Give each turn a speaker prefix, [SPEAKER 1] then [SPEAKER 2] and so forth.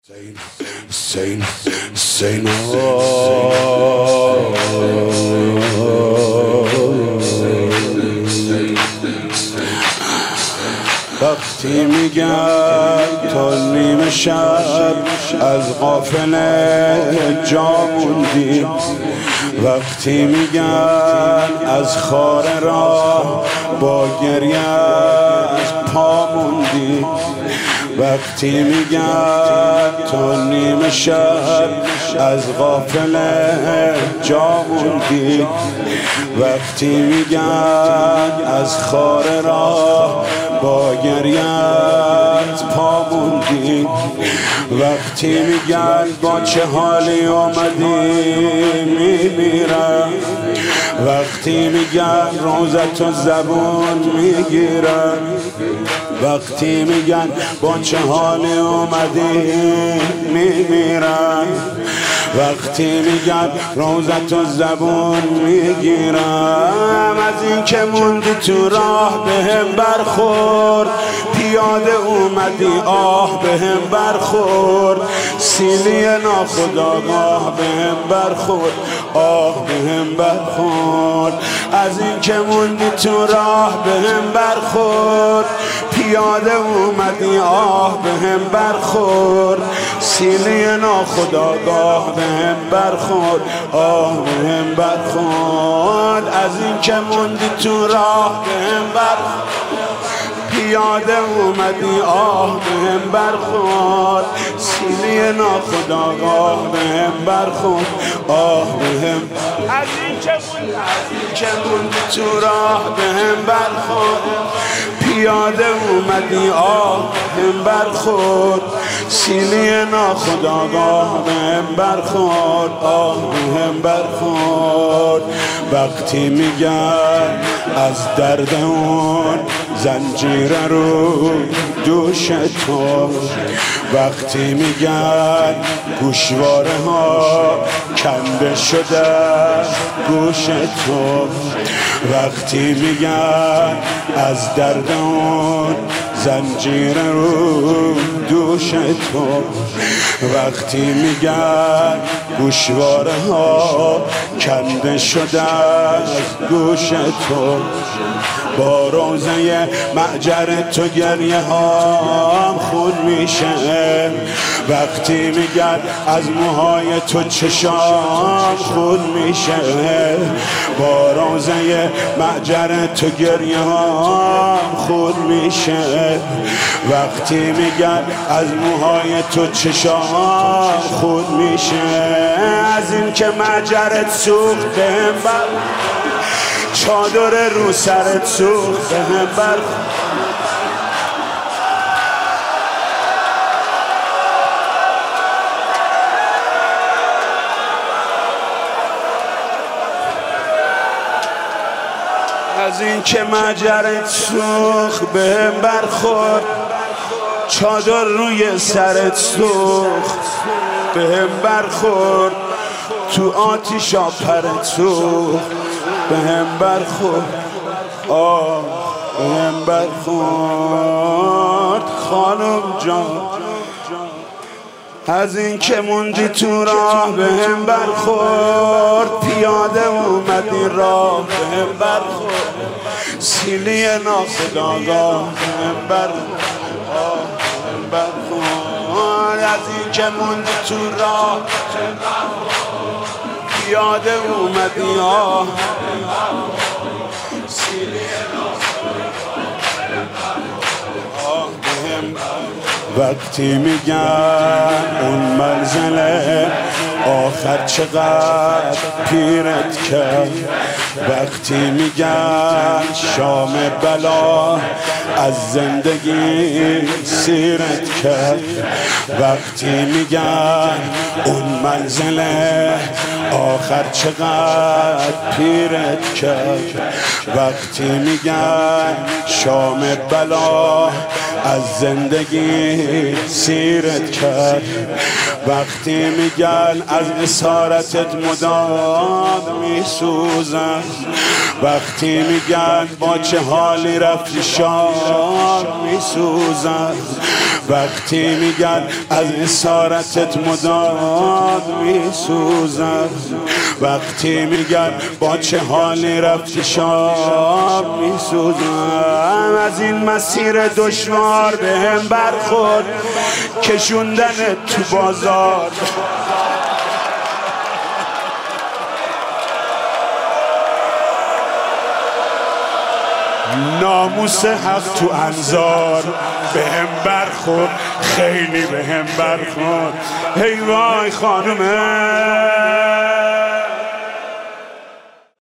[SPEAKER 1] Say no. وقتی میگن تا نیمه شب از قافله جا موندی، وقتی میگن از خار راه با گریه از پا موندی، وقتی میگن تا نیمه شب از قافله جا موندی، وقتی میگن از خار راه با گریت پا موندی، وقتی میگن با چه حالی اومدی میمیرم، وقتی میگن روزتو زبون میگیرم، وقتی میگن با چه حالی اومدی میمیرم، وقتی میگن روزتو زبون میگیرم. از این که موندی تو راه بهم برخورد، پیاده اومدی آه بهم برخورد، سیلی ناخودآگاه بهم برخورد آه بهم برخورد. از این که موندی تو راه بهم برخورد، پیاده اومدی آه بهم برخورد، سیلی ناخودآگاه بهم برخورد آه بهم برخورد. از این که موندی تو راه بهم برخورد، پیاده اومدی آه بهم برخورد، سیلی ناخودآگاه بهم برخورد آه بهم. از این که موندی تو راه بهم برخورد، پیاده اومدی آه بهم برخورد، سیلی ناخودآگاه بهم برخورد آه بهم برخورد. وقتی میگن از درد اون زنجیر رو دوش تو، وقتی میگن گوشواره ها کنده شده گوش تو، وقتی میگن از درد اون زنجیر رو دوش تو، وقتی میگن گوشواره ها کنده شده گوش تو، با روزه معجر تو گریه هام خون میشه، وقتی میگن از موهای تو چشام خون میشه، با روزه معجر تو گریه هام خون میشه، وقتی میگن از موهای تو چشام خون میشه. از این که معجرت سوخت بهم بر، چادر رو سرت سوخت بهم بر، از این که معجرت سوخت بهم برخورد، چادر روی سرت سوخت بهم برخورد، تو آتیشا پرت سوخت بهم برخورد آه بهم برخورد خانم جان. از این که موندی تو راه بهم برخورد، پیاده اومدی راه بهم برخورد، سیلی ناخودآگاه بهم برخورد آه بهم برخورد. از این که موندی تو راه پیاده اومدی آه، سیلی آه بهم. وقتی میگن اون منزله آخر چقدر پیرت کرد، وقتی میگن شام بلا از زندگی سیرت کرد، وقتی میگن اون منزله آخر چقدر پیرت کرد، وقتی میگن شام بلا از زندگی سیرت کرد، وقتی میگن از اسارتت مدام میسوزم، وقتی میگن با چه حالی رفتی شام میسوزم، وقتی میگن از اسارتت مداد میسوزم، وقتی میگن با چه حالی رفتی شام میسوزم. از این مسیر دشوار به هم برخورد کشوندن تو بازار، ناموس حق تو انظار به هم برخورد، خیلی به هم برخورد. ای وای خانومه